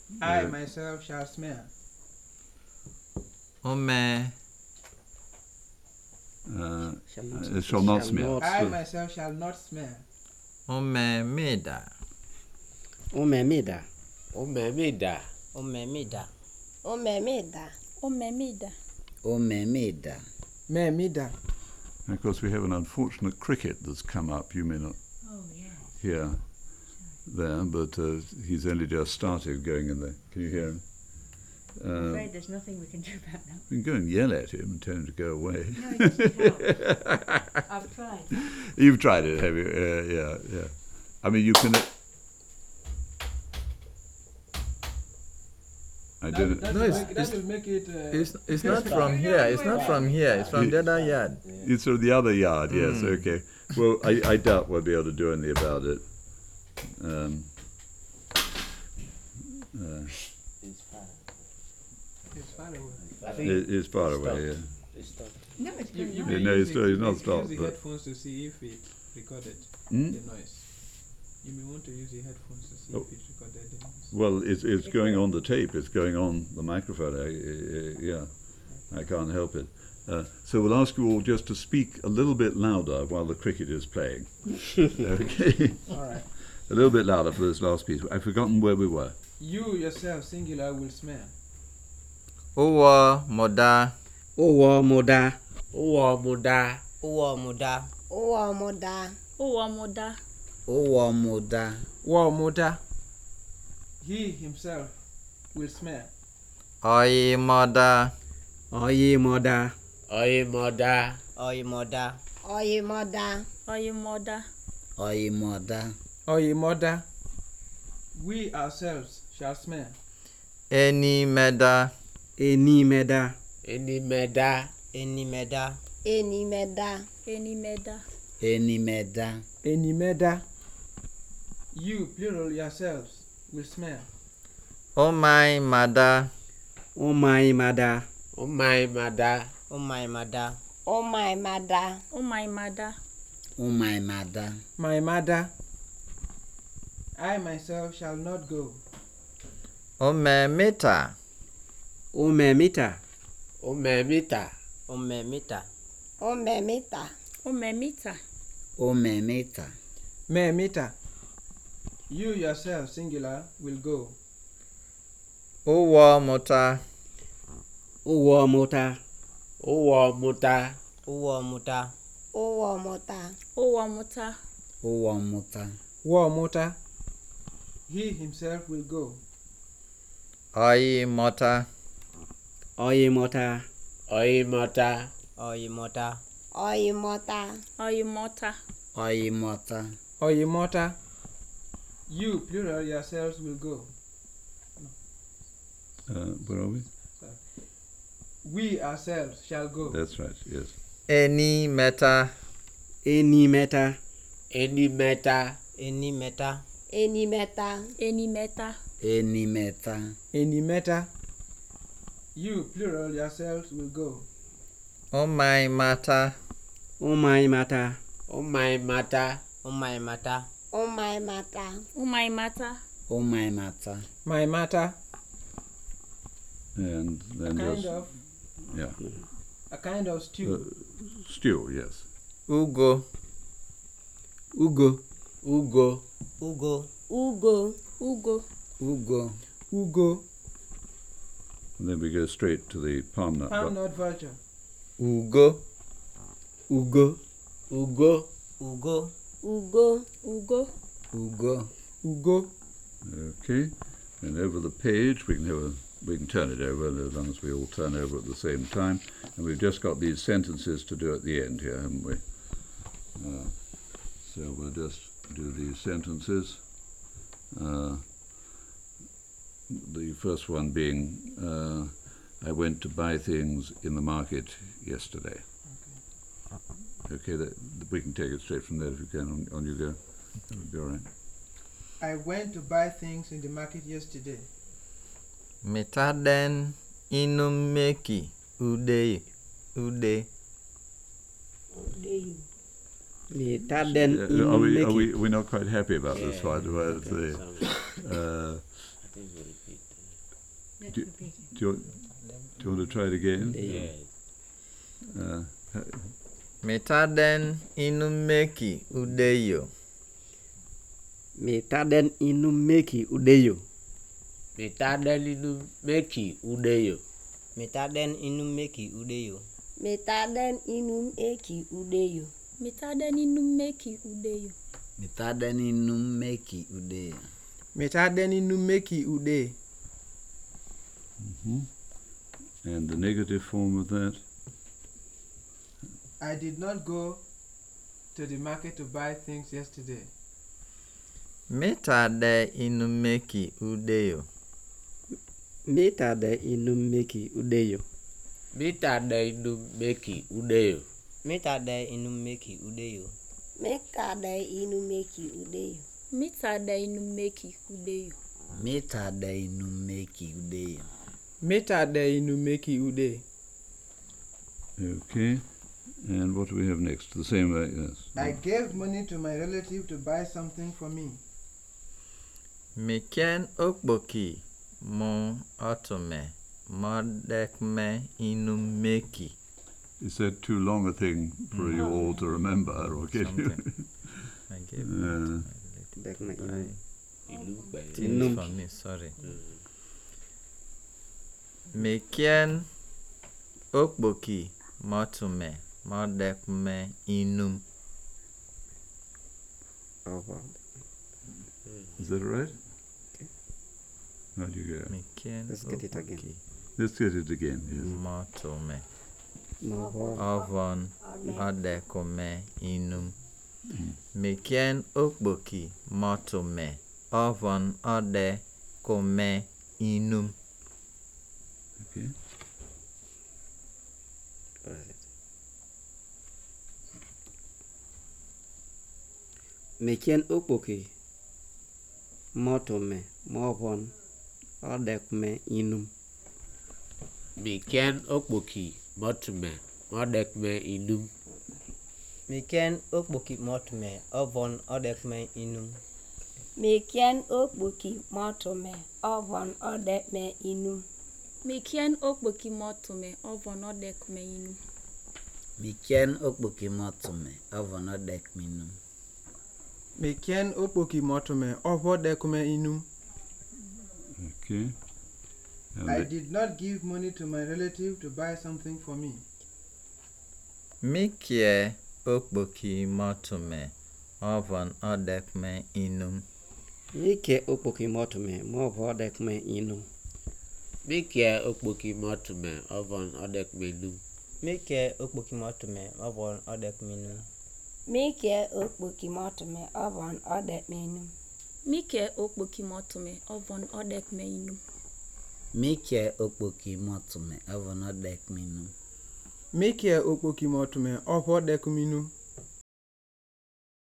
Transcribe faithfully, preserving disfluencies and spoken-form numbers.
I uh, myself shall smell. Ome. uh, Shall not, it shall not shall smell. not I smell. myself shall not smell. Ome mida. Omemida. Omemida. Omemida. Omemida. Omemida. Omemida. Memida. And of course, we have an unfortunate cricket that's come up. You may not Oh, yes. hear there, but uh, he's only just started going in there. Can you hear him? I'm Uh, afraid there's nothing we can do about that. we can go and yell at him and tell him to go away. No, it doesn't help. I've tried. You've tried it, have you? Uh, yeah, yeah. I mean, you can. I That, didn't. that, No, will, it's- make, that it's- will make it. Uh, It's it's not from here. It's not from here. It's from the other yard. It's from the other yard, yes, Mm. okay. Well, I, I doubt we'll be able to do anything about it. Um, uh, it's far away. I think it, it's far Stop. away, yeah. it's stopped. No, it's You, very you nice. may no, use it's the- not- it's you not may stopped, use the but- headphones to see if it recorded Hmm? the noise. You may want to use the headphones to see Oh. if it recorded the noise. Well, it's, it's going on the tape, it's going on the microphone, I, I, yeah. I can't help it. Uh, so we'll ask you all just to speak a little bit louder while the cricket is playing. Okay? All right. A little bit louder for this last piece. I've forgotten where we were. You yourself, singular, will smell. Uwa moda. Owo moda. Uwa muda. Uwa muda. Uwamoda. Owamoda. Owo moda. War motor. He himself will smell. Oyi moda. Oye moda. Oye moda. Oyimoda. Oyimoda. Oyimoda. Oye moda. Oye mother. We ourselves shall smell. Eni meda. Eni meda. Eni meda. Enimeda. Enimeda. Enimeda. Eni meda. Enimeda. You, plural, yourselves will smell. Omai mada. Omai mada. Omai mada. Umaimada. Omaimada. Omaimada. Omai mada. My mother. I myself shall not go. Ome mita. Omemita. Omemita. Omemita. Omemita. Omemita. Omemita. Me meter. You yourself, singular, will go. Uwa mota. Owo mota. Uwa muta. Uwa muta. Uwamota. Owamuta. Owo mota. War motor. He himself will go. Oyi mota. Oye mota. Oye mota. Oyimota. Oyimota. Oyimota. Oye mota. Oye motor. You, plural, yourselves will go. Uh, where are we? We ourselves shall go. That's right, yes. Eni meta. Eni meta. Eni meta. Enimeta. Enimeta. Enimeta. Eni meta. Any matter. You, plural, yourselves will go. Omai mata. Omai mata. Omai mata. Umaimata. Omaimata. Umaimata. Omai mata. My matter. And A then kind just, of yeah. a kind of stew. Uh, stew, yes. Ugo. Ugo. Ugo. Ugo. Ugo. Ugo. Ugo. Ugo. And then we go straight to the palm nut. Palm nut vulture. Ugo. Ugo. Ugo. Ugo. Ugo. Ugo. Ugo. Ugo. Okay, and over the page we can have a, we can turn it over as long as we all turn over at the same time. And we've just got these sentences to do at the end here, haven't we? Uh, so we'll just do these sentences. Uh, the first one being, uh, I went to buy things in the market yesterday. Okay, that, we can take it straight from there if you can. On, on you go. That would be all right. I went to buy things in the market yesterday. Mitaden inumeki. Ude. Ude. Mitaden Uh, are, we, are inumeki. we we're not quite happy about this one? Well, Okay, the, so- uh, I think we repeat. Do, do, you, do you want to try it again? Yes. Uh, Mitaden inumeki udeyo. Mitaden inumeki udeyo. Mitaden inumeki udeyo. Mitaden inumeki udeyo. Mitaden inum eki udeyo. Mitaden inumeki udeyo. Mitaden inumeki udeyo. Mitaden inumeki ude. mm-hmm. And the negative form of that? I did not go to the market to buy things yesterday. Mitade inumeki udeyo. Mitaden inumeki udeyo. Mitaden inumeki udeyo. Mitaden inumeki udeyo. Mekade inumeki udeyo. Mitaden inumeki udeyo. Mitaden inumeki udeyo. Mitaden inumeki ude. Okay. And what do we have next? The same way, yes. I gave money to my relative to buy something for me. Miken okboki mo otome modekme inumeki. Is that too long a thing for you all to remember, or can you? Something. I gave Uh, Back my Bye. inum. It's Inum. for me, sorry. Mekien okboki motume modekme inum. Over. is that right? How do you go? Mekien Let's get it again. okboki Let's get it again. Yes. motume More. ovon odekme inum. Mekien okboki motume ovon odekme inum. Okay. Mekien okpoke motome movon odekme inum. Miken okpoki motume modekme inum. Miken okpoki motume ovon odekme inum. Mekien okpoki motume ovon odekme inum. Mekien okpoki motume ovon odekme inum. Mekien okpoke motome ovon odekme inum. Mekien okpoki motume ovo dekume inum. Okay. And I the- did not give money to my relative to buy something for me. Mikie okboki motume ovon odekme inum. Mike okpoke motome movo odekme inum. Mikie okpoki motume ovon odekme inum. Mike okpoki motume ovon odekme inum. Meke okpoki motume ovon odekme inum. Mike okpoki motume ovon odekme inum. Mike okpoke motome ovon odekme inum. Mekie okpoki motume ovo dekume inum.